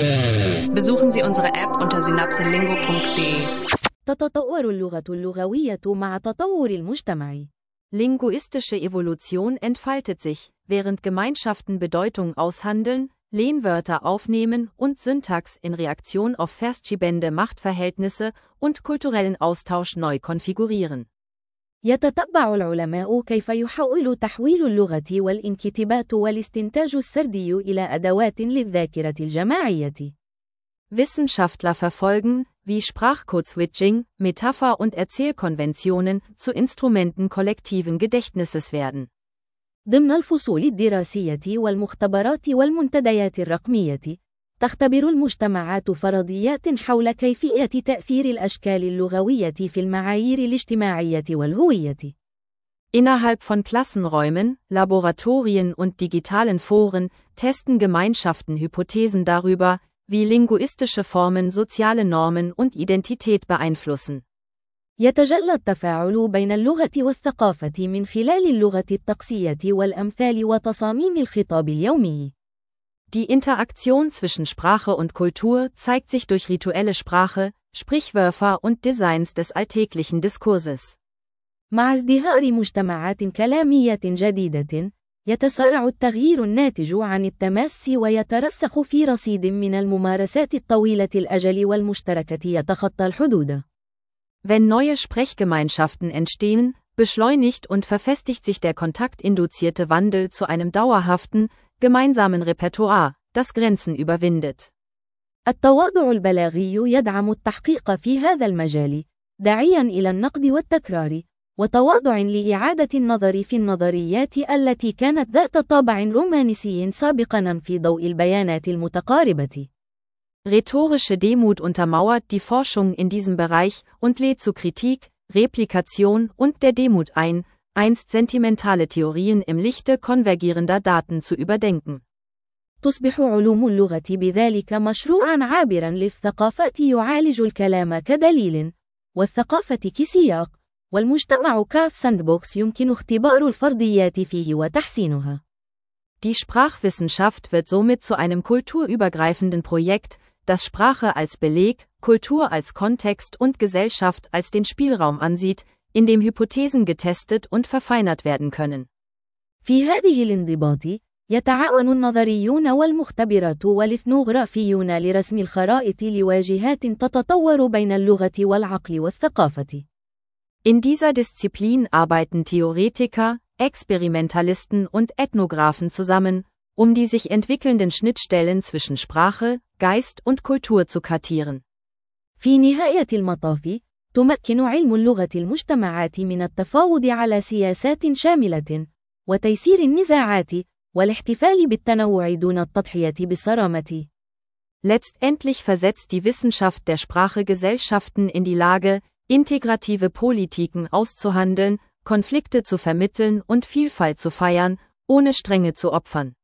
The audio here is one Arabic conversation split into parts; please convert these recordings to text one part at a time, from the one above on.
Besuchen Sie unsere App unter synapselingo.de. تتطور اللغة اللغوية مع تطور المجتمع. Linguistische Evolution entfaltet sich, während Gemeinschaften Bedeutung aushandeln, Lehnwörter aufnehmen und Syntax in Reaktion auf verschiebende Machtverhältnisse und kulturellen Austausch neu konfigurieren. يتتبع العلماء كيف يحول تحويل اللغة والانكتابات والاستنتاج السردي إلى أدوات للذاكرة الجماعية. Wissenschaftler verfolgen, wie Sprachcode-Switching, Metapher- und Erzählkonventionen zu Instrumenten kollektiven Gedächtnisses werden. ضمن الفصول الدراسية والمختبرات والمنتديات الرقمية، تختبر المجتمعات فرضيات حول كيفية تأثير الأشكال اللغوية في المعايير الاجتماعية والهوية. Innerhalb von Klassenräumen, Laboratorien und digitalen Foren testen Gemeinschaften Hypothesen darüber, wie linguistische Formen soziale Normen und Identität beeinflussen. يتجلى التفاعل بين اللغة والثقافة من خلال اللغة الطقسية والأمثال وتصاميم الخطاب اليومي. Die Interaktion zwischen Sprache und Kultur zeigt sich durch rituelle Sprache, Sprichwörter und Designs des alltäglichen Diskurses. مع ازدهار مجتمعات كلامية جديدة، يتسارع التغيير الناتج عن التماس ويترسخ في رصيد من الممارسات الطويلة الأجل والمشتركة يتخطى الحدود. Wenn neue Sprechgemeinschaften entstehen, beschleunigt und verfestigt sich der kontaktinduzierte Wandel zu einem dauerhaften, gemeinsamen Repertoire, das Grenzen überwindet. التواضع البلاغي يدعم التحقيق في هذا المجال، داعياً إلى النقد والتكرار، وتواضع لإعادة النظر في النظريات التي كانت ذات طابع رومانسي سابقاً في ضوء البيانات المتقاربة. Rhetorische Demut untermauert die Forschung in diesem Bereich und lädt zu Kritik, Replikation und der Demut ein, einst sentimentale Theorien im Lichte konvergierender Daten zu überdenken. تصبح علوم اللغة بذلك مشروعاً عابراً للثقافات يعالج الكلام كدليل، والثقافة كسياق، والمجتمع كساندبوكس يمكن اختبار الفرضيات فيه وتحسينها. Die Sprachwissenschaft wird somit zu einem kulturübergreifenden Projekt, das Sprache als Beleg, Kultur als Kontext und Gesellschaft als den Spielraum ansieht, in dem Hypothesen getestet und verfeinert werden können. في هذه الانضباط، يتعاون النظريون والمختبرات والإثنوغرافيون لرسم الخرائط لواجهات تتطور بين اللغة والعقل والثقافة. In dieser Disziplin arbeiten Theoretiker, Experimentalisten und Ethnographen zusammen, um die sich entwickelnden Schnittstellen zwischen Sprache, Geist und Kultur zu kartieren. في نهاية المطاف، تمكن علم اللغة المجتمعات من التفاوض على سياسات شاملة، وتيسير النزاعات، والاحتفال بالتنوع دون التضحية بالصرامة. Letztendlich versetzt die Wissenschaft der Sprache Gesellschaften in die Lage, integrative Politiken auszuhandeln, Konflikte zu vermitteln und Vielfalt zu feiern, ohne Strenge zu opfern.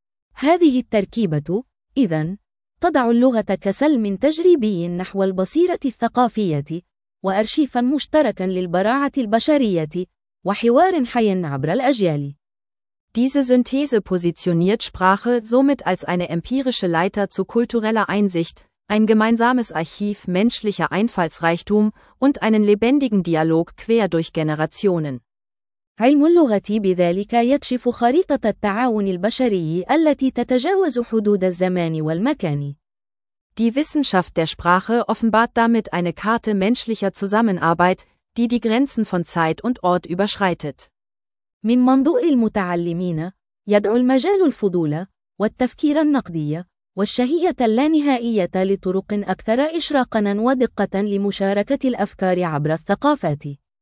هذه التركيبة، إذن، تضع اللغة كسلم تجريبي نحو البصيرة الثقافية، وأرشيفاً مشتركاً للبراعة البشرية، وحوار حي عبر الأجيال. Diese Synthese positioniert Sprache somit als eine empirische Leiter zu kultureller Einsicht, ein gemeinsames Archiv menschlicher Einfallsreichtum und einen lebendigen Dialog quer durch Generationen. علم اللغة بذلك يكشف خريطة التعاون البشري التي تتجاوز حدود الزمان والمكان. Die Wissenschaft der Sprache offenbart damit eine Karte menschlicher Zusammenarbeit, die die Grenzen von Zeit und Ort überschreitet. من منظور المتعلمين، يدعو المجال الفضول، والتفكير النقدي، والشهية اللانهائية لطرق أكثر إشراقاً ودقة لمشاركة الأفكار عبر الثقافات.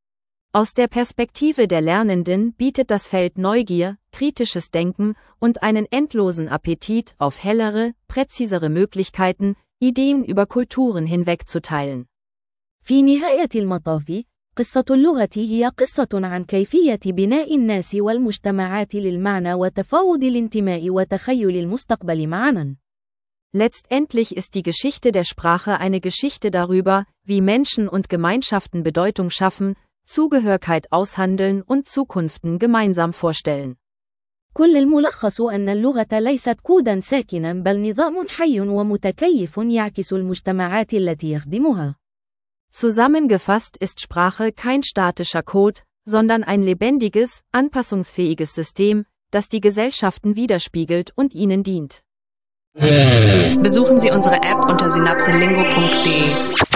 Aus der Perspektive der Lernenden bietet das Feld Neugier, kritisches Denken und einen endlosen Appetit auf hellere, präzisere Möglichkeiten, Ideen über Kulturen hinweg zu teilen. في نهاية المطاف، قصة اللغة هي قصة عن كيفية بناء الناس والمجتمعات للمعنى وتفاوض الانتماء وتخيل المستقبل معاً. Letztendlich ist die Geschichte der Sprache eine Geschichte darüber, wie Menschen und Gemeinschaften Bedeutung schaffen, Zugehörigkeit aushandeln und Zukunften gemeinsam vorstellen. كل الملخص أن اللغة ليست كودا ساكنا بل نظام حي ومتكيف يعكس المجتمعات التي يخدمها. Zusammengefasst ist Sprache kein statischer Code, sondern ein lebendiges, anpassungsfähiges System, das die Gesellschaften widerspiegelt und ihnen dient. Besuchen Sie unsere App unter synapselingo.de.